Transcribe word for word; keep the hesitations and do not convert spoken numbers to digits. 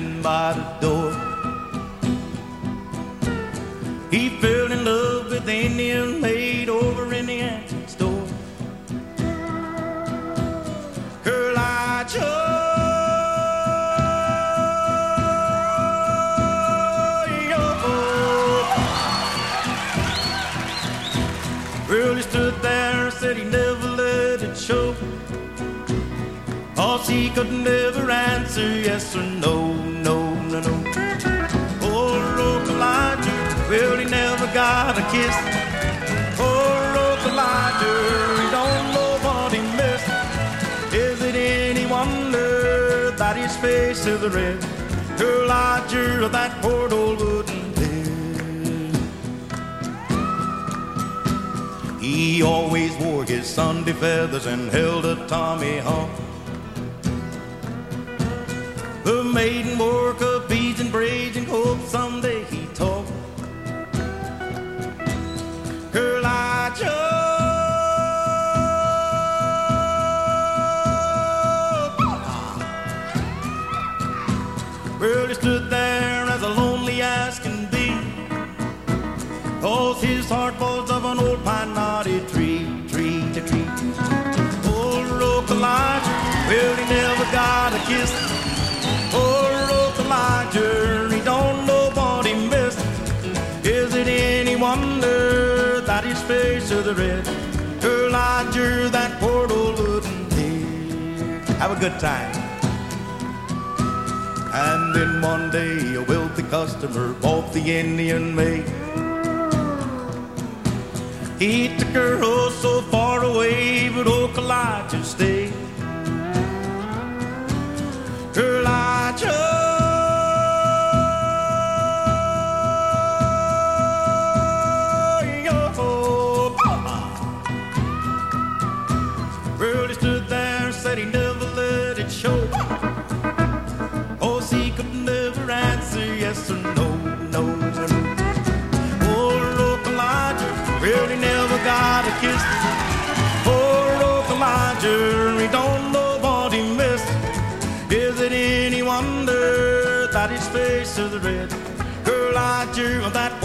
standing by the door. He fell in love with the Indian maid over in the antique store. Elijah, well, he stood there and said he never let it show, 'cause he could never answer yes or no, no, no, no. Poor old Elijah, well, he never got a kiss. Poor old Elijah, he don't know what he missed. Is it any wonder that his face is red? Elijah, that poor old wooden bed. He always wore his Sunday feathers and held a Tommy Hump. The maiden work of beads and braids and hope someday he'd talk. Elijah, well, he stood there as lonely as can be, 'cause his heart was of an old pine knotted tree, tree to tree. Poor old Elijah, well, he never got a kiss. Poor old Elijah, he don't know what he missed. Is it any wonder that his face is red? Elijah, that poor old wooden head. Have a good time. And then one day a wealthy customer bought the Indian maid. He took her oh so far away, but old Elijah stayed. Elijah, well, he stood there and said he never let it show, 'cause he could never answer yes or no, no, no. Poor old Elijah, well, he never got a kiss. Poor old Elijah, he don't know what he missed. Is it any wonder that his face is red? Elijah, that